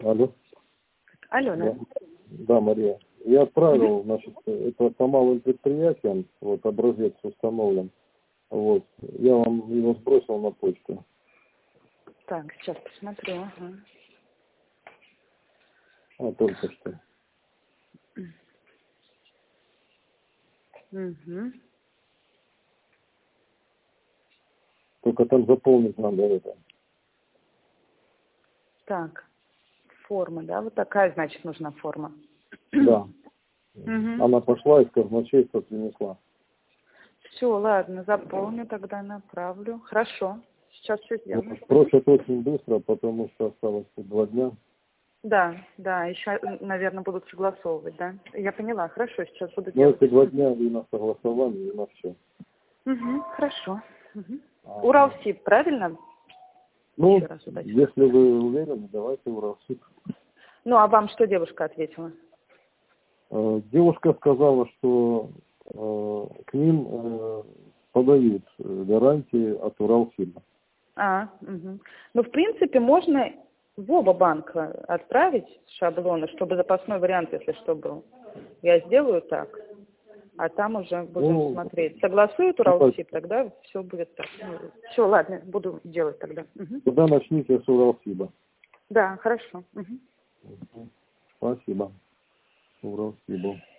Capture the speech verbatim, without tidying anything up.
Алло. Алена. Да, да, Мария. Я отправил, значит, это по малым предприятиям, вот образец установлен. Вот. Я вам его сбросил на почту. Так, сейчас посмотрю. Ага. А, только что. Угу. Только там заполнить надо это. Так, форма, да? Вот такая, значит, нужна форма. Да. Угу. Она пошла из казначейства принесла. Все, ладно, заполню, тогда направлю. Хорошо, сейчас все сделаю. Вот, просят очень быстро, потому что осталось два дня. Да, да, еще, наверное, будут согласовывать, да? Я поняла, хорошо, сейчас буду Но делать. эти два дня и на согласование, и на все. Угу, хорошо. Угу. А, Уралсиб, правильно? ну, Еще раз удачи. если вы уверены, давайте Уралсиб. Ну, а вам что девушка ответила? Э, Девушка сказала, что э, к ним э, подают э, гарантии от Уралсиба. А, угу. Ну, в принципе, можно в оба банка отправить шаблоны, чтобы запасной вариант, если что, был. Я сделаю так, а там уже будем Ну, смотреть. Согласует Уралсиб, тогда все будет так. Ну, все, ладно, буду делать тогда. Угу. Тогда начните с Уралсиба. Да, хорошо. Угу. Спасибо. Уралсибу.